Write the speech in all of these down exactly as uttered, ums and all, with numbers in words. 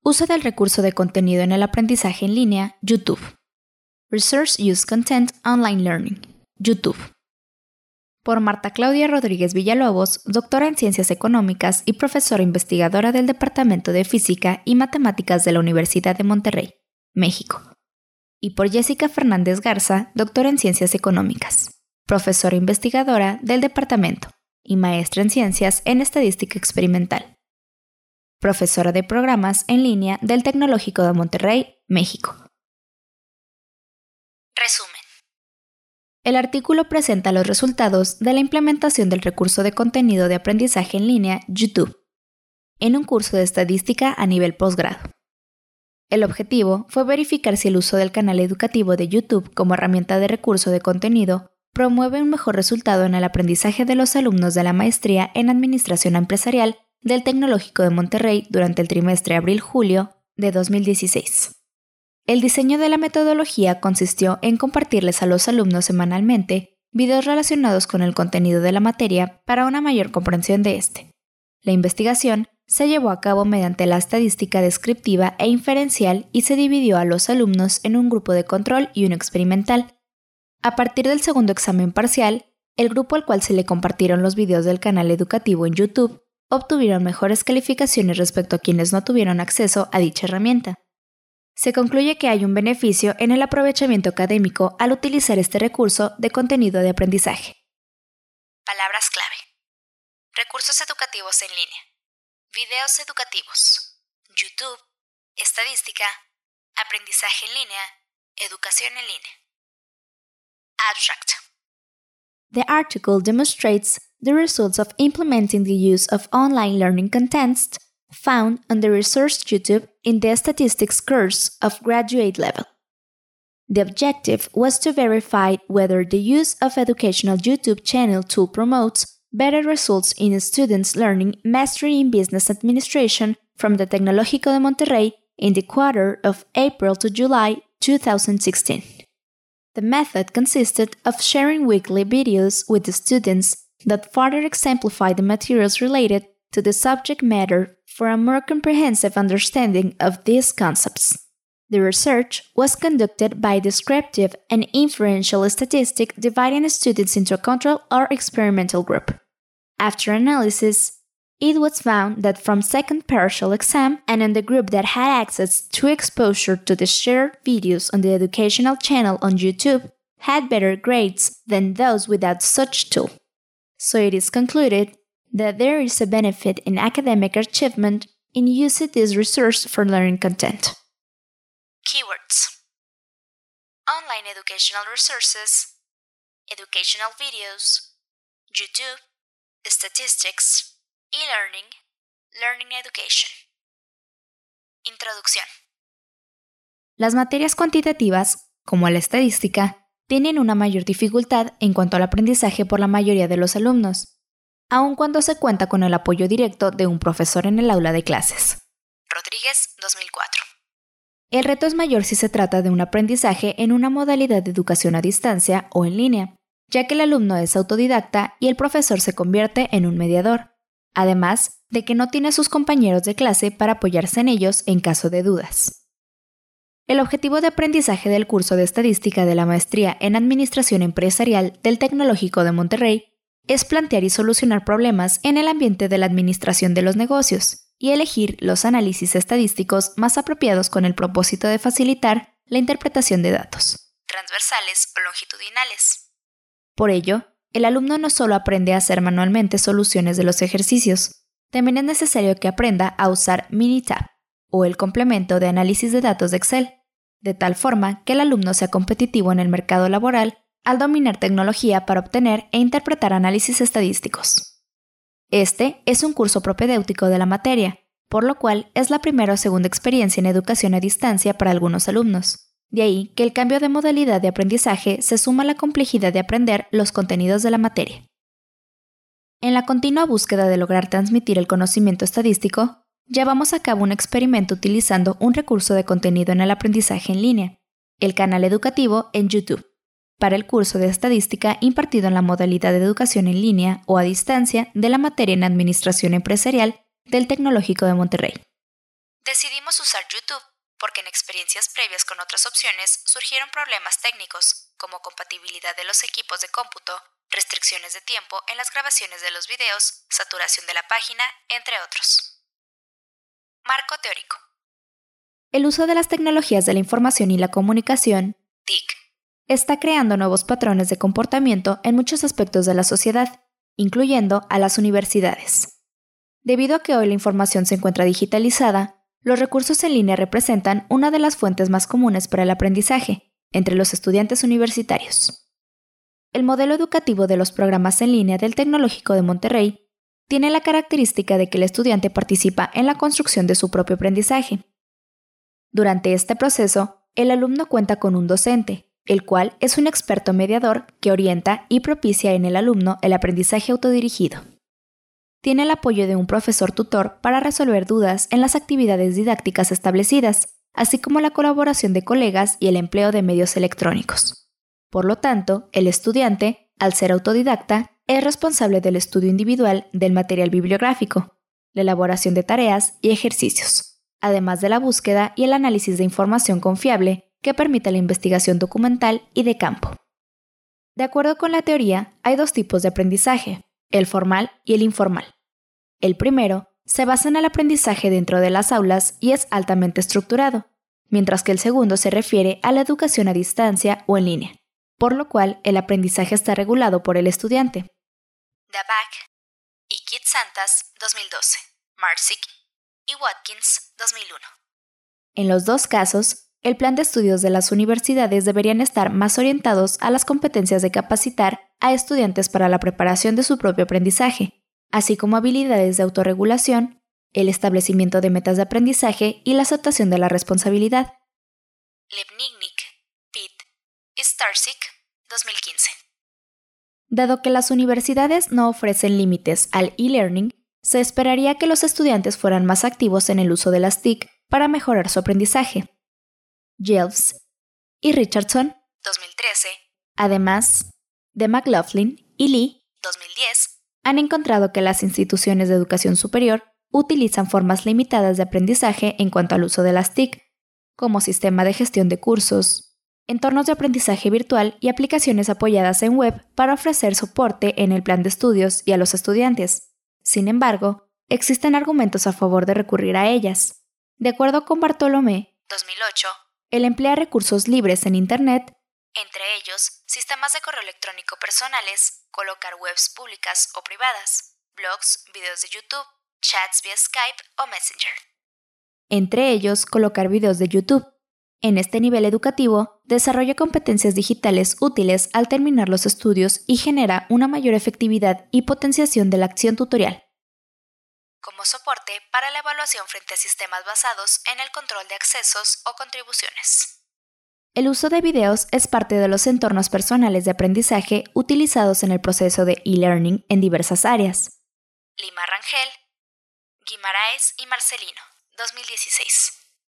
Uso del recurso de contenido en el aprendizaje en línea, YouTube. Resource Use Content Online Learning, YouTube. Por Marta Claudia Rodríguez Villalobos, doctora en Ciencias Económicas y profesora investigadora del Departamento de Física y Matemáticas de la Universidad de Monterrey, México. Y por Jessica Fernández Garza, doctora en Ciencias Económicas, profesora investigadora del Departamento y maestra en Ciencias en Estadística Experimental. Profesora de Programas en Línea del Tecnológico de Monterrey, México. Resumen. El artículo presenta los resultados de la implementación del recurso de contenido de aprendizaje en línea YouTube en un curso de estadística a nivel posgrado. El objetivo fue verificar si el uso del canal educativo de YouTube como herramienta de recurso de contenido promueve un mejor resultado en el aprendizaje de los alumnos de la maestría en Administración Empresarial del Tecnológico de Monterrey durante el trimestre abril-julio de dos mil dieciséis. El diseño de la metodología consistió en compartirles a los alumnos semanalmente videos relacionados con el contenido de la materia para una mayor comprensión de este. La investigación se llevó a cabo mediante la estadística descriptiva e inferencial y se dividió a los alumnos en un grupo de control y uno experimental. A partir del segundo examen parcial, el grupo al cual se le compartieron los videos del canal educativo en YouTube obtuvieron mejores calificaciones respecto a quienes no tuvieron acceso a dicha herramienta. Se concluye que hay un beneficio en el aprovechamiento académico al utilizar este recurso de contenido de aprendizaje. Palabras clave. Recursos educativos en línea. Videos educativos. YouTube. Estadística. Aprendizaje en línea. Educación en línea. Abstract. The article demonstrates the results of implementing the use of online learning contents found on the resource YouTube in the statistics course of graduate level. The objective was to verify whether the use of educational YouTube channel tool promotes better results in students learning mastery in business administration from the Tecnológico de Monterrey in the quarter of April to July two thousand sixteen. The method consisted of sharing weekly videos with the students that further exemplify the materials related to the subject matter for a more comprehensive understanding of these concepts. The research was conducted by descriptive and inferential statistics dividing students into a control or experimental group. After analysis, it was found that from second partial exam and in the group that had access to exposure to the shared videos on the educational channel on YouTube had better grades than those without such tool. So it is concluded that there is a benefit in academic achievement in using this resource for learning content. Keywords. Online educational resources, educational videos, YouTube, statistics, e-learning, learning education. Introducción. Las materias cuantitativas, como la estadística, tienen una mayor dificultad en cuanto al aprendizaje por la mayoría de los alumnos, aun cuando se cuenta con el apoyo directo de un profesor en el aula de clases. Rodríguez, dos mil cuatro. El reto es mayor si se trata de un aprendizaje en una modalidad de educación a distancia o en línea, ya que el alumno es autodidacta y el profesor se convierte en un mediador, además de que no tiene a sus compañeros de clase para apoyarse en ellos en caso de dudas. El objetivo de aprendizaje del curso de estadística de la maestría en Administración Empresarial del Tecnológico de Monterrey es plantear y solucionar problemas en el ambiente de la administración de los negocios y elegir los análisis estadísticos más apropiados con el propósito de facilitar la interpretación de datos, transversales o longitudinales. Por ello, el alumno no solo aprende a hacer manualmente soluciones de los ejercicios, también es necesario que aprenda a usar Minitab, o el complemento de análisis de datos de Excel, de tal forma que el alumno sea competitivo en el mercado laboral al dominar tecnología para obtener e interpretar análisis estadísticos. Este es un curso propedéutico de la materia, por lo cual es la primera o segunda experiencia en educación a distancia para algunos alumnos. De ahí que el cambio de modalidad de aprendizaje se suma a la complejidad de aprender los contenidos de la materia. En la continua búsqueda de lograr transmitir el conocimiento estadístico, llevamos a cabo un experimento utilizando un recurso de contenido en el aprendizaje en línea, el canal educativo en YouTube, para el curso de estadística impartido en la modalidad de educación en línea o a distancia de la materia en Administración Empresarial del Tecnológico de Monterrey. Decidimos usar YouTube porque en experiencias previas con otras opciones surgieron problemas técnicos, como compatibilidad de los equipos de cómputo, restricciones de tiempo en las grabaciones de los videos, saturación de la página, entre otros. Marco teórico. El uso de las tecnologías de la información y la comunicación, T I C, está creando nuevos patrones de comportamiento en muchos aspectos de la sociedad, incluyendo a las universidades. Debido a que hoy la información se encuentra digitalizada, los recursos en línea representan una de las fuentes más comunes para el aprendizaje entre los estudiantes universitarios. El modelo educativo de los programas en línea del Tecnológico de Monterrey tiene la característica de que el estudiante participa en la construcción de su propio aprendizaje. Durante este proceso, el alumno cuenta con un docente, el cual es un experto mediador que orienta y propicia en el alumno el aprendizaje autodirigido. Tiene el apoyo de un profesor tutor para resolver dudas en las actividades didácticas establecidas, así como la colaboración de colegas y el empleo de medios electrónicos. Por lo tanto, el estudiante, al ser autodidacta, es responsable del estudio individual del material bibliográfico, la elaboración de tareas y ejercicios, además de la búsqueda y el análisis de información confiable que permite la investigación documental y de campo. De acuerdo con la teoría, hay dos tipos de aprendizaje, el formal y el informal. El primero se basa en el aprendizaje dentro de las aulas y es altamente estructurado, mientras que el segundo se refiere a la educación a distancia o en línea, por lo cual el aprendizaje está regulado por el estudiante. Dabak y Kitsantas dos mil doce, Marsick y Watkins dos mil uno. En los dos casos, el plan de estudios de las universidades deberían estar más orientados a las competencias de capacitar a estudiantes para la preparación de su propio aprendizaje, así como habilidades de autorregulación, el establecimiento de metas de aprendizaje y la aceptación de la responsabilidad. Lipnicnik, Pitt y Starsick, dos mil quince. Dado que las universidades no ofrecen límites al e-learning, se esperaría que los estudiantes fueran más activos en el uso de las T I C para mejorar su aprendizaje. Jelfs y Richardson, dos mil trece, además de McLaughlin y Lee, dos mil diez, han encontrado que las instituciones de educación superior utilizan formas limitadas de aprendizaje en cuanto al uso de las T I C, como sistema de gestión de cursos, entornos de aprendizaje virtual y aplicaciones apoyadas en web para ofrecer soporte en el plan de estudios y a los estudiantes. Sin embargo, existen argumentos a favor de recurrir a ellas. De acuerdo con Bartolomé, dos mil ocho, el emplea recursos libres en Internet, entre ellos sistemas de correo electrónico personales, colocar webs públicas o privadas, blogs, videos de YouTube, chats vía Skype o Messenger. Entre ellos, colocar videos de YouTube. En este nivel educativo, desarrolla competencias digitales útiles al terminar los estudios y genera una mayor efectividad y potenciación de la acción tutorial. Como soporte para la evaluación frente a sistemas basados en el control de accesos o contribuciones. El uso de videos es parte de los entornos personales de aprendizaje utilizados en el proceso de e-learning en diversas áreas. Lima Rangel, Guimaraes y Marcelino, dos mil dieciséis.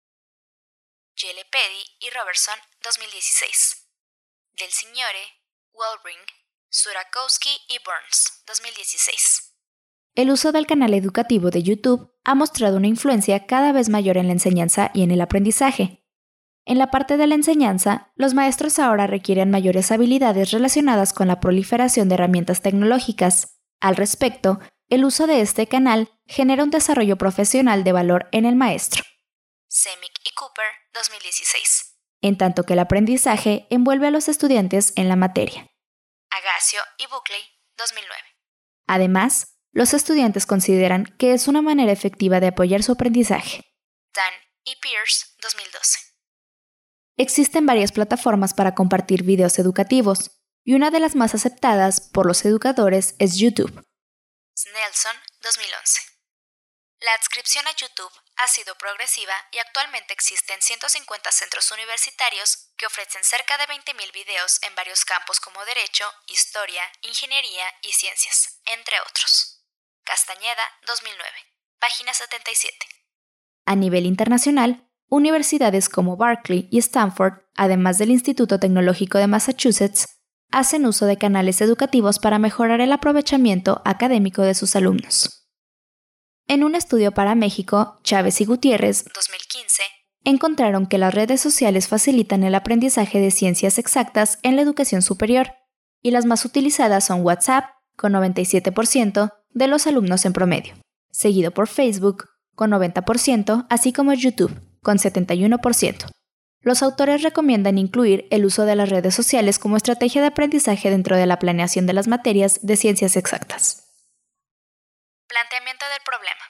Yelepedi y Robertson, dos mil dieciséis. Del Signore, Wellring, Surakowski y Burns, dos mil dieciséis. El uso del canal educativo de YouTube ha mostrado una influencia cada vez mayor en la enseñanza y en el aprendizaje. En la parte de la enseñanza, los maestros ahora requieren mayores habilidades relacionadas con la proliferación de herramientas tecnológicas. Al respecto, el uso de este canal genera un desarrollo profesional de valor en el maestro. Semick y Cooper, dos mil dieciséis. En tanto que el aprendizaje envuelve a los estudiantes en la materia. Agasio y Buckley, dos mil nueve. Además, los estudiantes consideran que es una manera efectiva de apoyar su aprendizaje. Dan y Pierce, dos mil doce. Existen varias plataformas para compartir videos educativos, y una de las más aceptadas por los educadores es YouTube. Snelson, dos mil once. La adscripción a YouTube ha sido progresiva y actualmente existen ciento cincuenta centros universitarios que ofrecen cerca de veinte mil videos en varios campos como Derecho, Historia, Ingeniería y Ciencias, entre otros. Castañeda, dos mil nueve, página setenta y siete. A nivel internacional, universidades como Berkeley y Stanford, además del Instituto Tecnológico de Massachusetts, hacen uso de canales educativos para mejorar el aprovechamiento académico de sus alumnos. En un estudio para México, Chávez y Gutiérrez, dos mil quince, encontraron que las redes sociales facilitan el aprendizaje de ciencias exactas en la educación superior, y las más utilizadas son WhatsApp, con noventa y siete por ciento de los alumnos en promedio, seguido por Facebook, con noventa por ciento, así como YouTube, con setenta y uno por ciento. Los autores recomiendan incluir el uso de las redes sociales como estrategia de aprendizaje dentro de la planeación de las materias de ciencias exactas. Planteamiento del problema.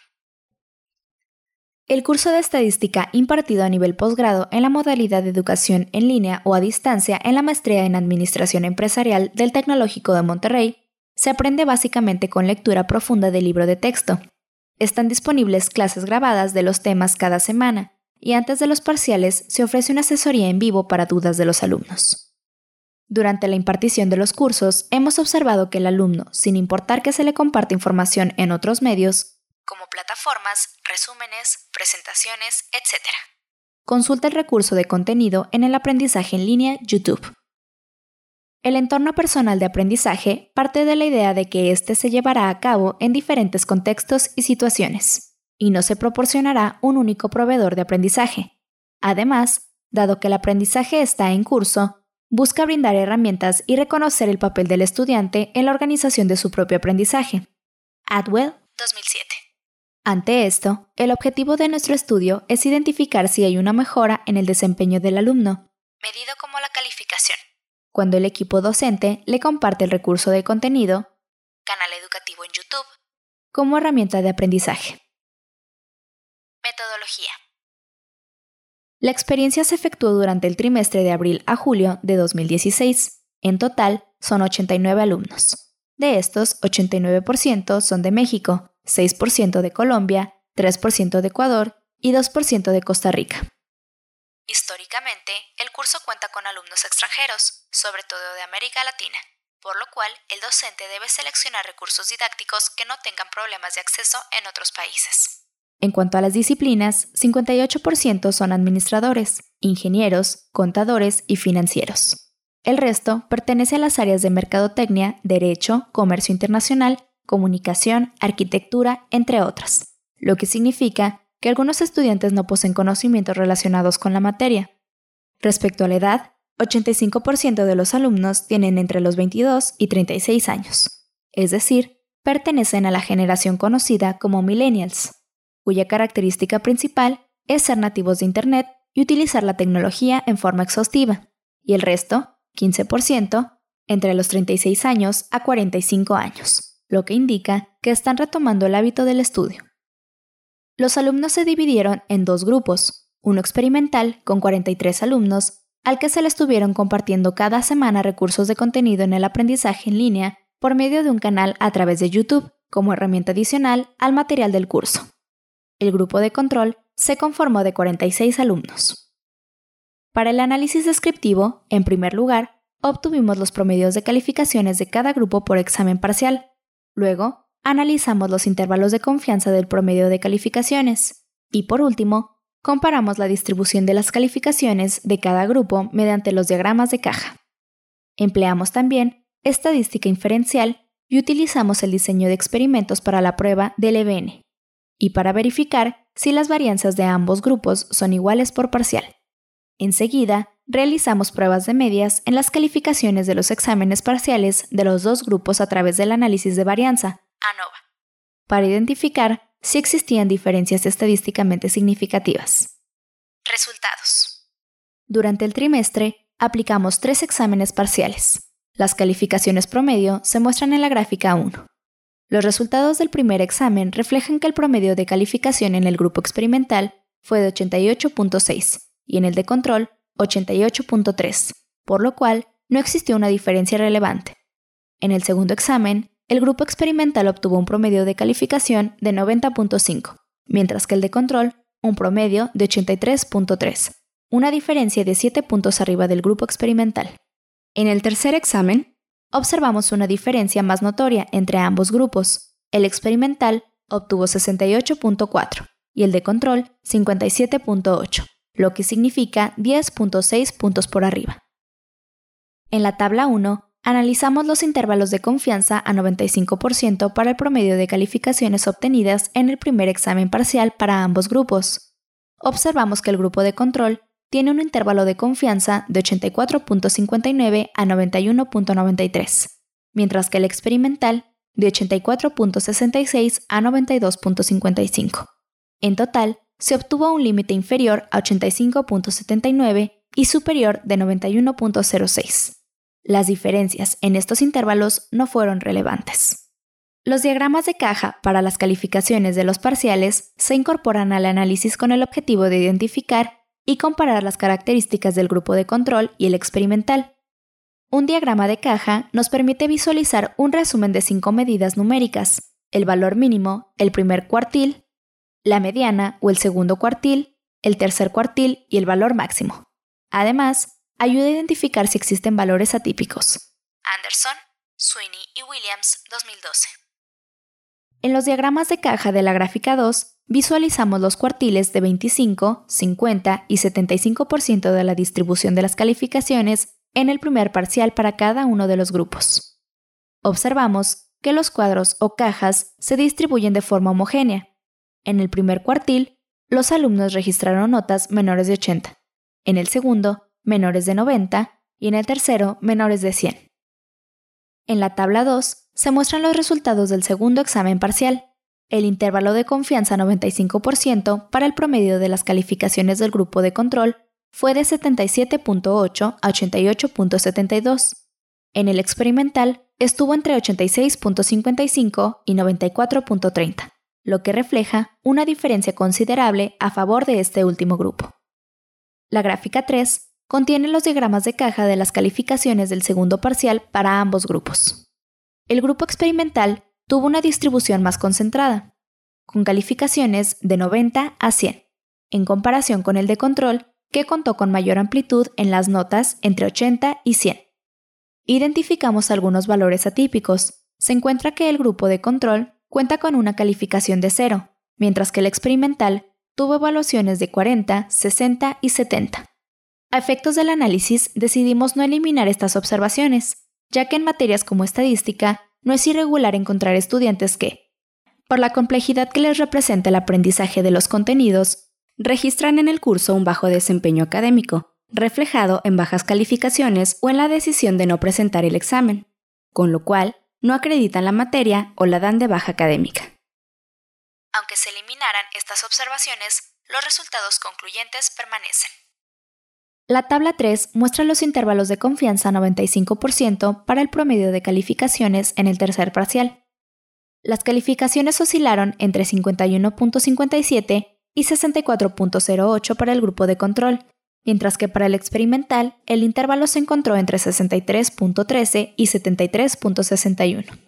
El curso de estadística impartido a nivel posgrado en la modalidad de educación en línea o a distancia en la maestría en Administración Empresarial del Tecnológico de Monterrey se aprende básicamente con lectura profunda del libro de texto. Están disponibles clases grabadas de los temas cada semana y antes de los parciales se ofrece una asesoría en vivo para dudas de los alumnos. Durante la impartición de los cursos hemos observado que el alumno, sin importar que se le comparte información en otros medios, como plataformas, resúmenes, presentaciones, etcétera, consulta el recurso de contenido en el aprendizaje en línea YouTube. El entorno personal de aprendizaje parte de la idea de que éste se llevará a cabo en diferentes contextos y situaciones, y no se proporcionará un único proveedor de aprendizaje. Además, dado que el aprendizaje está en curso, busca brindar herramientas y reconocer el papel del estudiante en la organización de su propio aprendizaje. Atwell, dos mil siete. Ante esto, el objetivo de nuestro estudio es identificar si hay una mejora en el desempeño del alumno, medido como la calificación, cuando el equipo docente le comparte el recurso de contenido, canal educativo en YouTube, como herramienta de aprendizaje. Metodología. La experiencia se efectuó durante el trimestre de abril a julio de dos mil dieciséis. En total, son ochenta y nueve alumnos. De estos, ochenta y nueve por ciento son de México, seis por ciento de Colombia, tres por ciento de Ecuador y dos por ciento de Costa Rica. Históricamente, el curso cuenta con alumnos extranjeros, sobre todo de América Latina, por lo cual el docente debe seleccionar recursos didácticos que no tengan problemas de acceso en otros países. En cuanto a las disciplinas, cincuenta y ocho por ciento son administradores, ingenieros, contadores y financieros. El resto pertenece a las áreas de mercadotecnia, derecho, comercio internacional, comunicación, arquitectura, entre otras, lo que significa que algunos estudiantes no poseen conocimientos relacionados con la materia. Respecto a la edad, ochenta y cinco por ciento de los alumnos tienen entre los veintidós y treinta y seis años, es decir, pertenecen a la generación conocida como millennials, cuya característica principal es ser nativos de Internet y utilizar la tecnología en forma exhaustiva, y el resto, quince por ciento, entre los treinta y seis años a cuarenta y cinco años, lo que indica que están retomando el hábito del estudio. Los alumnos se dividieron en dos grupos, uno experimental con cuarenta y tres alumnos, al que se le estuvieron compartiendo cada semana recursos de contenido en el aprendizaje en línea por medio de un canal a través de YouTube, como herramienta adicional al material del curso. El grupo de control se conformó de cuarenta y seis alumnos. Para el análisis descriptivo, en primer lugar, obtuvimos los promedios de calificaciones de cada grupo por examen parcial. Luego, analizamos los intervalos de confianza del promedio de calificaciones. Y por último, comparamos la distribución de las calificaciones de cada grupo mediante los diagramas de caja. Empleamos también estadística inferencial y utilizamos el diseño de experimentos para la prueba del E B N y para verificar si las varianzas de ambos grupos son iguales por parcial. Enseguida, realizamos pruebas de medias en las calificaciones de los exámenes parciales de los dos grupos a través del análisis de varianza, ANOVA, para identificar si existían diferencias estadísticamente significativas. Resultados. Durante el trimestre, aplicamos tres exámenes parciales. Las calificaciones promedio se muestran en la gráfica uno. Los resultados del primer examen reflejan que el promedio de calificación en el grupo experimental fue de ochenta y ocho punto seis y en el de control ochenta y ocho punto tres, por lo cual no existió una diferencia relevante. En el segundo examen, el grupo experimental obtuvo un promedio de calificación de noventa punto cinco, mientras que el de control un promedio de ochenta y tres punto tres, una diferencia de siete puntos arriba del grupo experimental. En el tercer examen, observamos una diferencia más notoria entre ambos grupos. El experimental obtuvo sesenta y ocho punto cuatro y el de control cincuenta y siete punto ocho, lo que significa diez punto seis puntos por arriba. En la tabla uno, analizamos los intervalos de confianza a noventa y cinco por ciento para el promedio de calificaciones obtenidas en el primer examen parcial para ambos grupos. Observamos que el grupo de control tiene un intervalo de confianza de ochenta y cuatro punto cincuenta y nueve a noventa y uno punto noventa y tres, mientras que el experimental de ochenta y cuatro punto sesenta y seis a noventa y dos punto cincuenta y cinco. En total, se obtuvo un límite inferior a ochenta y cinco punto setenta y nueve y superior de noventa y uno punto cero seis. Las diferencias en estos intervalos no fueron relevantes. Los diagramas de caja para las calificaciones de los parciales se incorporan al análisis con el objetivo de identificar y comparar las características del grupo de control y el experimental. Un diagrama de caja nos permite visualizar un resumen de cinco medidas numéricas: el valor mínimo, el primer cuartil, la mediana o el segundo cuartil, el tercer cuartil y el valor máximo. Además, ayuda a identificar si existen valores atípicos. Anderson, Sweeney y Williams, dos mil doce. En los diagramas de caja de la gráfica dos, visualizamos los cuartiles de veinticinco, cincuenta y setenta y cinco por ciento de la distribución de las calificaciones en el primer parcial para cada uno de los grupos. Observamos que los cuadros o cajas se distribuyen de forma homogénea. En el primer cuartil, los alumnos registraron notas menores de ochenta. En el segundo, menores de noventa, y en el tercero, menores de cien. En la tabla dos se muestran los resultados del segundo examen parcial. El intervalo de confianza noventa y cinco por ciento para el promedio de las calificaciones del grupo de control fue de setenta y siete punto ocho a ochenta y ocho punto setenta y dos. En el experimental estuvo entre ochenta y seis punto cincuenta y cinco y noventa y cuatro punto treinta, lo que refleja una diferencia considerable a favor de este último grupo. La gráfica tres contiene los diagramas de caja de las calificaciones del segundo parcial para ambos grupos. El grupo experimental tuvo una distribución más concentrada, con calificaciones de noventa a cien, en comparación con el de control, que contó con mayor amplitud en las notas entre ochenta y cien. Identificamos algunos valores atípicos. Se encuentra que el grupo de control cuenta con una calificación de cero, mientras que el experimental tuvo evaluaciones de cuarenta, sesenta y setenta. A efectos del análisis, decidimos no eliminar estas observaciones, ya que en materias como estadística no es irregular encontrar estudiantes que, por la complejidad que les representa el aprendizaje de los contenidos, registran en el curso un bajo desempeño académico, reflejado en bajas calificaciones o en la decisión de no presentar el examen, con lo cual no acreditan la materia o la dan de baja académica. Aunque se eliminaran estas observaciones, los resultados concluyentes permanecen. La tabla tres muestra los intervalos de confianza a noventa y cinco por ciento para el promedio de calificaciones en el tercer parcial. Las calificaciones oscilaron entre cincuenta y uno punto cincuenta y siete y sesenta y cuatro punto cero ocho para el grupo de control, mientras que para el experimental el intervalo se encontró entre sesenta y tres punto trece y setenta y tres punto sesenta y uno.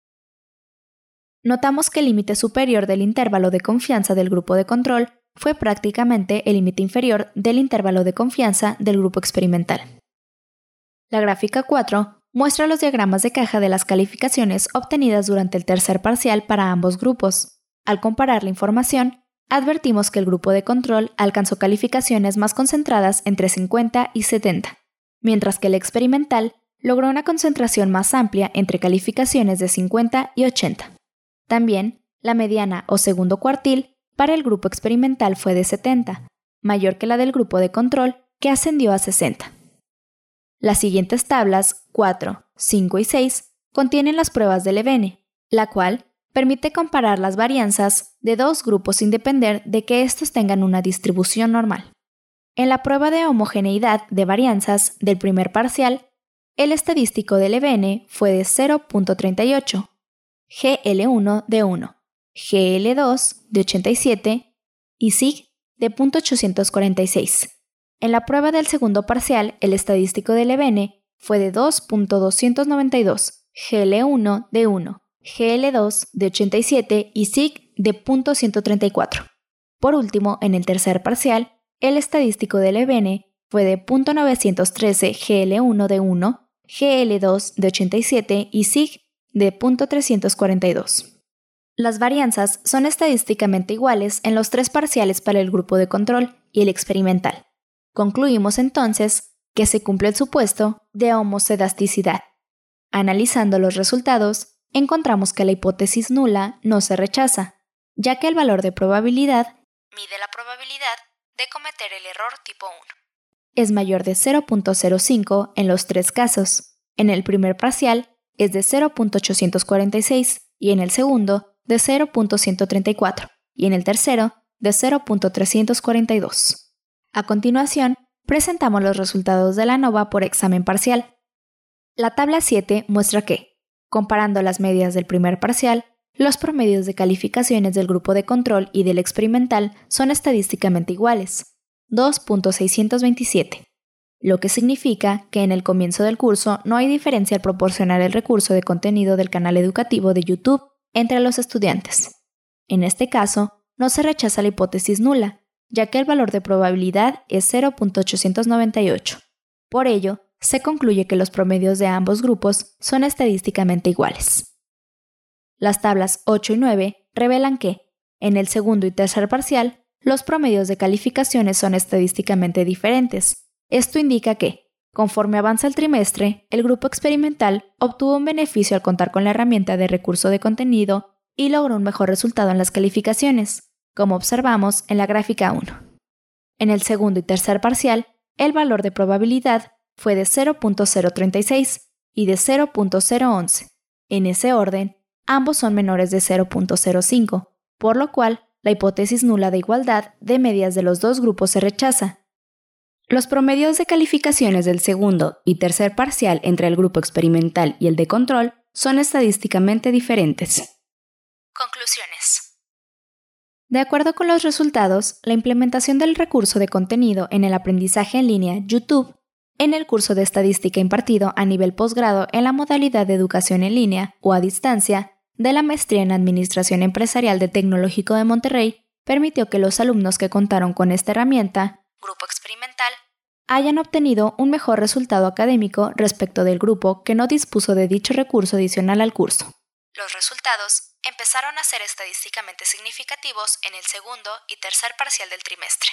Notamos que el límite superior del intervalo de confianza del grupo de control fue prácticamente el límite inferior del intervalo de confianza del grupo experimental. La gráfica cuatro muestra los diagramas de caja de las calificaciones obtenidas durante el tercer parcial para ambos grupos. Al comparar la información, advertimos que el grupo de control alcanzó calificaciones más concentradas entre cincuenta y setenta, mientras que el experimental logró una concentración más amplia entre calificaciones de cincuenta y ochenta. También, la mediana o segundo cuartil para el grupo experimental fue de setenta, mayor que la del grupo de control, que ascendió a sesenta. Las siguientes tablas, cuatro, cinco y seis, contienen las pruebas de Levene, la cual permite comparar las varianzas de dos grupos sin depender de que estos tengan una distribución normal. En la prueba de homogeneidad de varianzas del primer parcial, el estadístico de Levene fue de cero punto treinta y ocho, G L uno de uno, G L dos de ochenta y siete y sig de punto ochocientos cuarenta y seis. En la prueba del segundo parcial, el estadístico de Levene fue de dos punto doscientos noventa y dos, G L uno de uno, G L dos de ochenta y siete y sig de punto ciento treinta y cuatro. Por último, en el tercer parcial, el estadístico de Levene fue de punto novecientos trece, G L uno de uno, G L dos de ochenta y siete y sig de punto trescientos cuarenta y dos. Las varianzas son estadísticamente iguales en los tres parciales para el grupo de control y el experimental. Concluimos entonces que se cumple el supuesto de homoscedasticidad. Analizando los resultados, encontramos que la hipótesis nula no se rechaza, ya que el valor de probabilidad mide la probabilidad de cometer el error tipo uno. Es mayor de cero punto cero cinco en los tres casos. En el primer parcial es de cero punto ochocientos cuarenta y seis y en el segundo de cero punto ciento treinta y cuatro y en el tercero de cero punto trescientos cuarenta y dos. A continuación, presentamos los resultados de la ANOVA por examen parcial. La tabla siete muestra que, comparando las medias del primer parcial, los promedios de calificaciones del grupo de control y del experimental son estadísticamente iguales, dos punto seiscientos veintisiete, lo que significa que en el comienzo del curso no hay diferencia al proporcionar el recurso de contenido del canal educativo de YouTube entre los estudiantes. En este caso, no se rechaza la hipótesis nula, ya que el valor de probabilidad es cero punto ochocientos noventa y ocho. Por ello, se concluye que los promedios de ambos grupos son estadísticamente iguales. Las tablas ocho y nueve revelan que, en el segundo y tercer parcial, los promedios de calificaciones son estadísticamente diferentes. Esto indica que, conforme avanza el trimestre, el grupo experimental obtuvo un beneficio al contar con la herramienta de recurso de contenido y logró un mejor resultado en las calificaciones, como observamos en la gráfica uno. En el segundo y tercer parcial, el valor de probabilidad fue de cero punto cero treinta y seis y de cero punto cero once. En ese orden, ambos son menores de cero punto cero cinco, por lo cual la hipótesis nula de igualdad de medias de los dos grupos se rechaza. Los promedios de calificaciones del segundo y tercer parcial entre el grupo experimental y el de control son estadísticamente diferentes. Conclusiones. De acuerdo con los resultados, la implementación del recurso de contenido en el aprendizaje en línea YouTube en el curso de estadística impartido a nivel posgrado en la modalidad de educación en línea o a distancia de la maestría en Administración Empresarial del Tecnológico de Monterrey permitió que los alumnos que contaron con esta herramienta, grupo experimental, hayan obtenido un mejor resultado académico respecto del grupo que no dispuso de dicho recurso adicional al curso. Los resultados empezaron a ser estadísticamente significativos en el segundo y tercer parcial del trimestre.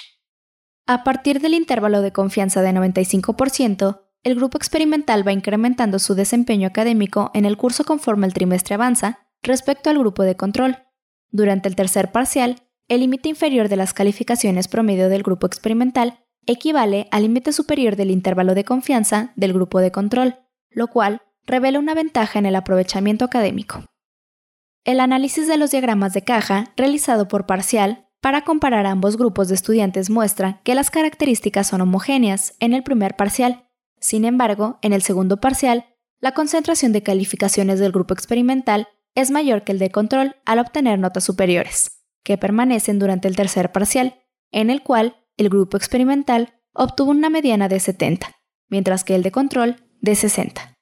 A partir del intervalo de confianza de noventa y cinco por ciento, el grupo experimental va incrementando su desempeño académico en el curso conforme el trimestre avanza respecto al grupo de control. Durante el tercer parcial, el límite inferior de las calificaciones promedio del grupo experimental equivale al límite superior del intervalo de confianza del grupo de control, lo cual revela una ventaja en el aprovechamiento académico. El análisis de los diagramas de caja, realizado por Parcial, para comparar a ambos grupos de estudiantes muestra que las características son homogéneas en el primer parcial. Sin embargo, en el segundo parcial, la concentración de calificaciones del grupo experimental es mayor que el de control al obtener notas superiores, que permanecen durante el tercer parcial, en el cual el grupo experimental obtuvo una mediana de setenta, mientras que el de control de sesenta.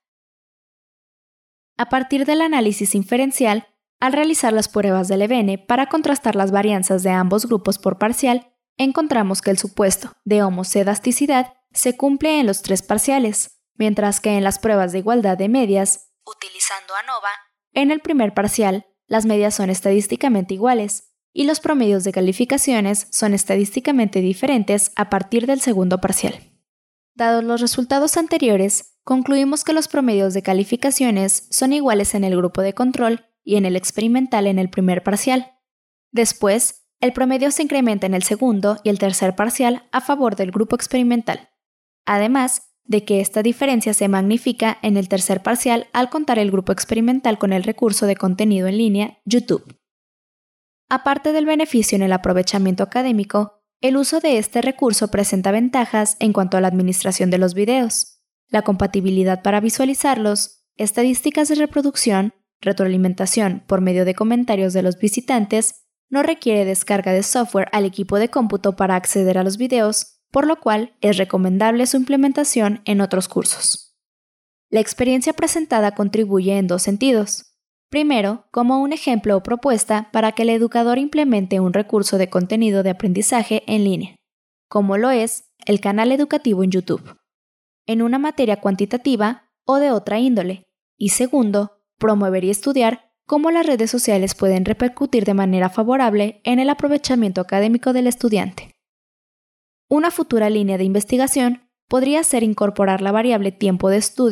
A partir del análisis inferencial, al realizar las pruebas del E V N para contrastar las varianzas de ambos grupos por parcial, encontramos que el supuesto de homocedasticidad se cumple en los tres parciales, mientras que en las pruebas de igualdad de medias, utilizando ANOVA, en el primer parcial, las medias son estadísticamente iguales y los promedios de calificaciones son estadísticamente diferentes a partir del segundo parcial. Dados los resultados anteriores, concluimos que los promedios de calificaciones son iguales en el grupo de control y en el experimental en el primer parcial. Después, el promedio se incrementa en el segundo y el tercer parcial a favor del grupo experimental, además de que esta diferencia se magnifica en el tercer parcial al contar el grupo experimental con el recurso de contenido en línea YouTube. Aparte del beneficio en el aprovechamiento académico, el uso de este recurso presenta ventajas en cuanto a la administración de los videos, la compatibilidad para visualizarlos, estadísticas de reproducción, retroalimentación por medio de comentarios de los visitantes, no requiere descarga de software al equipo de cómputo para acceder a los videos, por lo cual es recomendable su implementación en otros cursos. La experiencia presentada contribuye en dos sentidos. Primero, como un ejemplo o propuesta para que el educador implemente un recurso de contenido de aprendizaje en línea, como lo es el canal educativo en YouTube, en una materia cuantitativa o de otra índole. Y segundo, promover y estudiar cómo las redes sociales pueden repercutir de manera favorable en el aprovechamiento académico del estudiante. Una futura línea de investigación podría ser incorporar la variable tiempo de estudio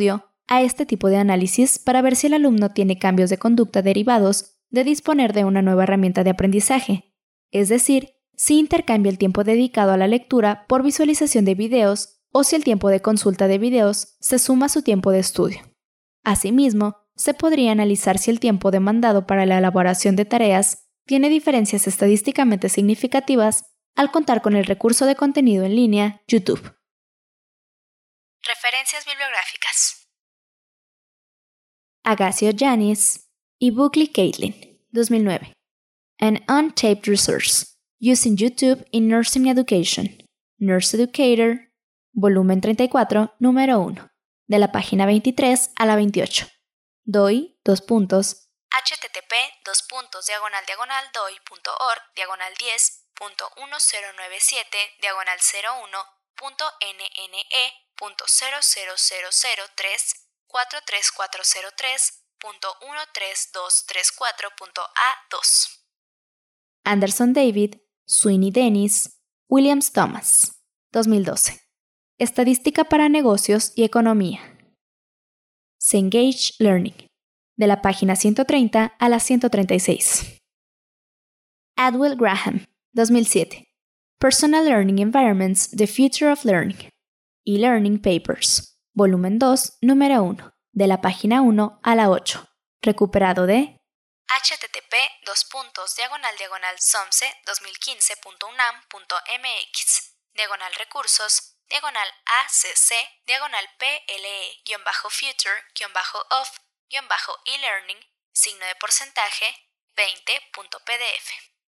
a este tipo de análisis para ver si el alumno tiene cambios de conducta derivados de disponer de una nueva herramienta de aprendizaje, es decir, si intercambia el tiempo dedicado a la lectura por visualización de videos o si el tiempo de consulta de videos se suma a su tiempo de estudio. Asimismo, se podría analizar si el tiempo demandado para la elaboración de tareas tiene diferencias estadísticamente significativas al contar con el recurso de contenido en línea YouTube. Referencias bibliográficas. Agassi Yanis y Buckley Caitlin, dos mil nueve. An Untaped Resource, Using YouTube in Nursing Education, Nurse Educator, volumen treinta y cuatro, número uno, de la página veintitrés a la veintiocho. Doi, dos puntos, http dos puntos diagonal diagonal doi.org diagonal diez punto uno cero nueve siete diagonal cero uno punto nne punto cero cero cero cero tres cuatro tres cuatro cero tres punto uno tres dos tres cuatro punto a dos. Anderson David, Sweeney Dennis, Williams Thomas, dos mil doce. Estadística para negocios y economía. Cengage Learning, de la página ciento treinta a la ciento treinta y seis. Adwell Graham, dos mil siete. Personal Learning Environments, The Future of Learning. E-Learning Papers, volumen dos, número uno, de la página uno a la ocho. Recuperado de http dos puntos diagonal diagonal somse dos mil quince punto unam punto mx diagonal recursos diagonal acc diagonal ple guión bajo future guión bajo of guión bajo e-learning signo de porcentaje veinte punto pdf.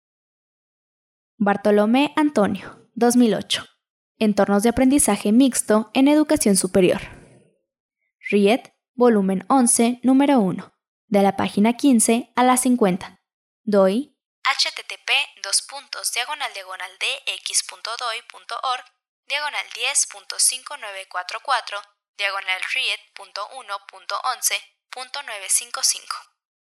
Bartolomé Antonio, dos mil ocho. Entornos de aprendizaje mixto en educación superior. Riet, volumen once, número uno, de la página quince a la cincuenta. Doi http dos puntos diagonal diagonal dx.doi.org diagonal diez punto cinco nueve cuatro cuatro diagonal riet punto uno punto once punto nueve cinco cinco.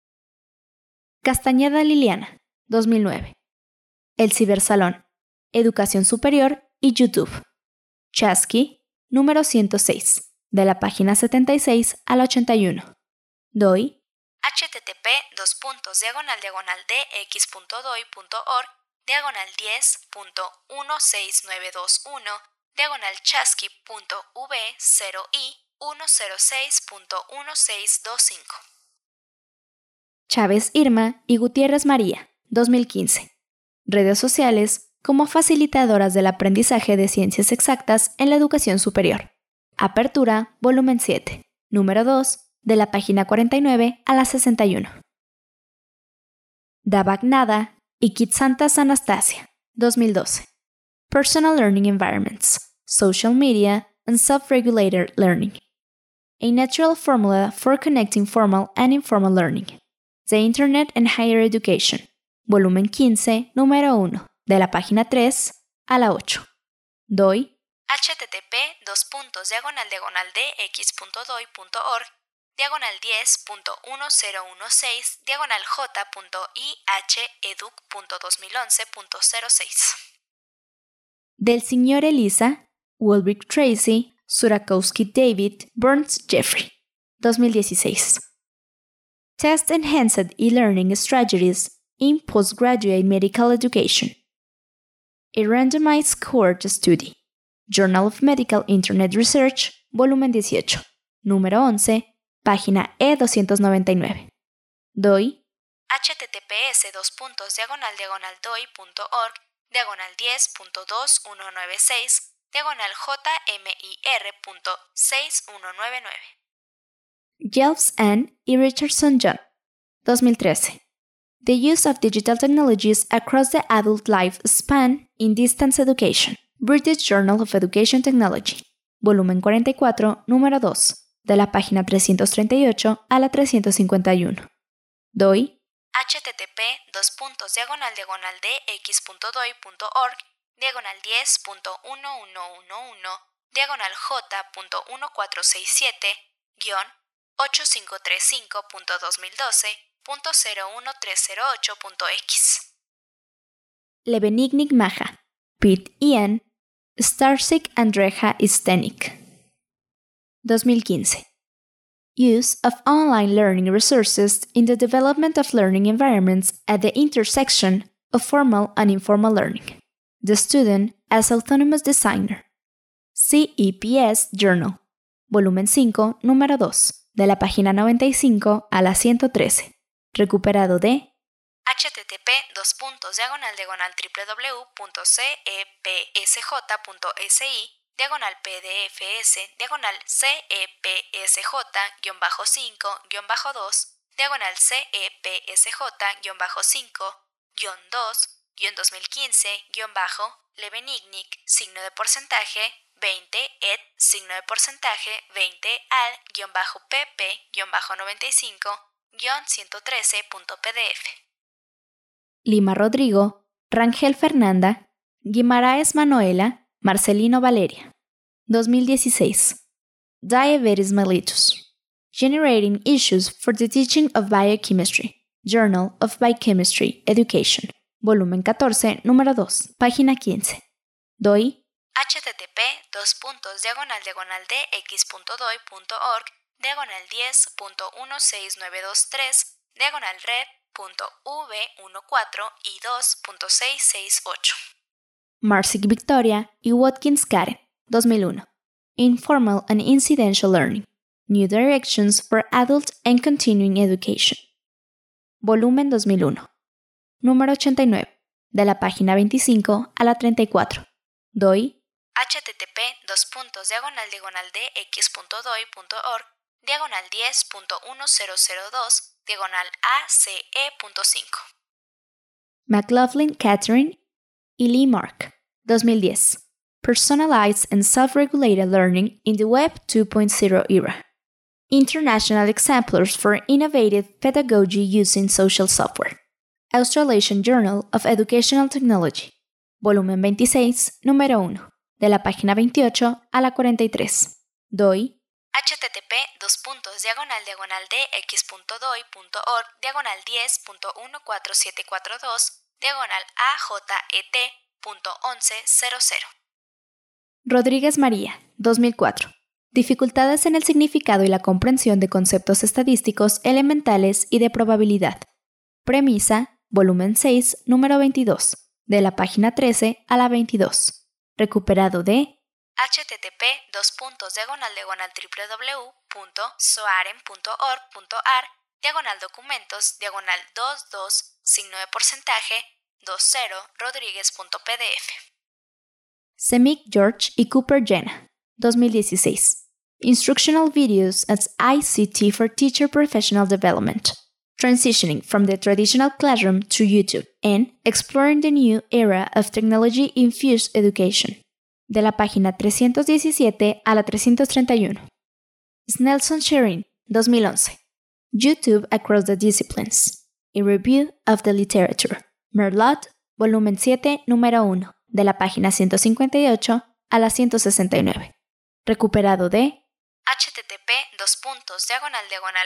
Castañeda Liliana, dos mil nueve. El Cibersalón, Educación Superior y YouTube. Chasky, número ciento seis, de la página setenta y seis a la ochenta y uno. Doi http dos puntos diagonal diagonal dx.doi.org diagonal diez punto uno seis nueve dos uno diagonal chasky punto v cero i uno cero seis punto uno seis dos cinco. Chávez Irma y Gutiérrez María, dos mil quince. Redes sociales como facilitadoras del aprendizaje de ciencias exactas en la educación superior. Apertura, volumen siete, número dos, de la página cuarenta y nueve a la sesenta y uno. Davagnada y Kitsantas Anastasia, dos mil doce. Personal Learning Environments, Social Media and Self-Regulated Learning. A Natural Formula for Connecting Formal and Informal Learning. The Internet and Higher Education, volumen quince, número uno, de la página tres a la ocho. Doi http dos puntos diagonal diagonal dx.doi.org diagonal diez punto uno cero uno seis diagonal j.iheduc punto dos mil once punto cero seis. Del señor Elisa, Wilbrick Tracy, Surakowski David, Burns Jeffrey, dos mil dieciséis. Test Enhanced E-Learning Strategies in Postgraduate Medical Education. A Randomized Cohort Study. Journal of Medical Internet Research, volumen dieciocho, número once, página E doscientos noventa y nueve. Doi https dos puntos diagonal diagonal doi.org diagonal diez punto dos uno nueve seis diagonal jmir punto seis uno nueve nueve. Jelfs Ann y Richardson John, dos mil trece. The Use of Digital Technologies Across the Adult Life Span in Distance Education. British Journal of Education Technology, volumen cuarenta y cuatro, número dos, de la página trescientos treinta y ocho a la trescientos cincuenta y uno. Doi http dos puntos diagonal diagonal dx.doi.org diagonal diez punto uno uno uno uno diagonal j.1467 guión ocho cinco tres cinco punto dos mil doce punto cero uno tres cero ocho punto x. Lebenignik Maja, Pete Ian, Starsik Andreja Stenik, dos mil quince. Use of online learning resources in the development of learning environments at the intersection of formal and informal learning. The student as autonomous designer. C E P S Journal, volumen cinco, número dos, de la página noventa y cinco a la ciento trece. Recuperado de http dos puntos diagonal diagonal www.cepsj.si diagonal pdfs diagonal cepsj-cinco-dos diagonal cepsj-cinco-dos mil quince-lebenignic signo de porcentaje veinte ed signo de porcentaje veinte al-pp-noventa y cinco-ciento trece.pdf. Lima Rodrigo, Rangel Fernanda, Guimaraes Manuela, Marcelino Valeria. dos mil dieciséis. Diabetes mellitus. Generating Issues for the Teaching of Biochemistry. Journal of Biochemistry Education. Volumen catorce, número dos, página quince. Doi http dos puntos diagonal diagonal dx.doi.org diagonal diez punto uno seis nueve dos tres diagonal red punto v catorce y dos punto seis seis ocho. Marsic Victoria y Watkins Karen, dos mil uno. Informal and Incidental Learning. New Directions for Adult and Continuing Education. Volumen dos mil uno. Número ochenta y nueve, de la página veinticinco a la treinta y cuatro. Doi http dos puntos diagonal diagonal dx.doi.org diagonal diez punto uno cero cero dos diagonal ace.cinco. McLaughlin Catherine y Lee Mark, dos mil diez. Personalized and Self-Regulated Learning in the Web two point oh Era. International Exemplars for Innovative Pedagogy Using Social Software. Australasian Journal of Educational Technology. Volumen veintiséis, número uno, de la página veintiocho a la cuarenta y tres. Doi http dos puntos diagonal diagonal dx.doi.org diagonal diez punto uno cuatro siete cuatro dos diagonal ajet.once00. Rodríguez María, dos mil cuatro. Dificultades en el significado y la comprensión de conceptos estadísticos elementales y de probabilidad. Premisa, volumen seis, número veintidós, de la página trece a la veintidós. Recuperado de http dos puntos diagonal diagonal www.soaren.org.ar diagonal documentos diagonal veintidós signo de porcentaje veinte rodríguez.pdf. Semick George y Cooper Jenna, dos mil dieciséis. Instructional Videos as I C T for Teacher Professional Development. Transitioning from the Traditional Classroom to YouTube and Exploring the New Era of Technology-Infused Education. De la página trescientos diecisiete a la trescientos treinta y uno. Snelson Sherin, dos mil once. YouTube Across the Disciplines. A Review of the Literature. Merlot, volumen siete, número uno, de la página ciento cincuenta y ocho a la ciento sesenta y nueve. Recuperado de http dos puntos diagonal diagonal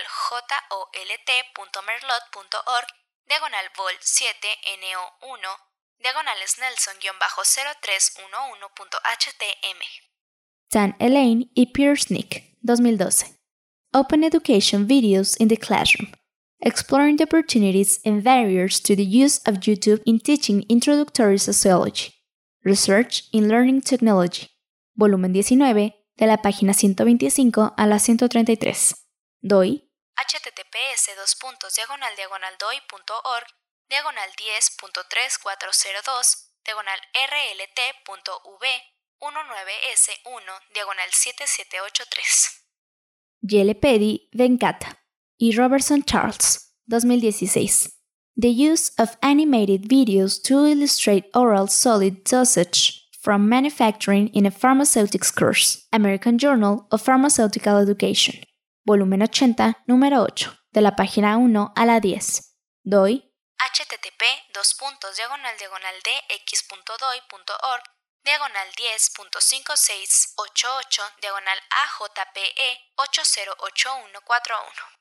jolt.merlot.org diagonal vol siete N O uno diagonal snelson-cero tres uno uno.htm. Tan Elaine y Pierce Nick, dos mil doce. Open Education Videos in the Classroom. Exploring the opportunities and barriers to the use of YouTube in teaching introductory sociology. Research in Learning Technology. Volumen diecinueve, de la página ciento veinticinco a la ciento treinta y tres. Doi https dos puntos diagonal diagonal doi.org diagonal diez punto tres cuatro cero dos diagonal rlt.v diecinueve S uno diagonal siete siete ocho tres. Yelepedi Venkata y Robertson Charles, dos mil dieciséis. The use of animated videos to illustrate oral solid dosage from manufacturing in a pharmaceutics course. American Journal of Pharmaceutical Education. Volumen ochenta, número ocho, de la página uno a la diez. Doi http dos puntos diagonal diagonal dx.doi.org diagonal diez punto cinco seis ocho ocho diagonal ajpe ocho cero ocho uno cuatro uno.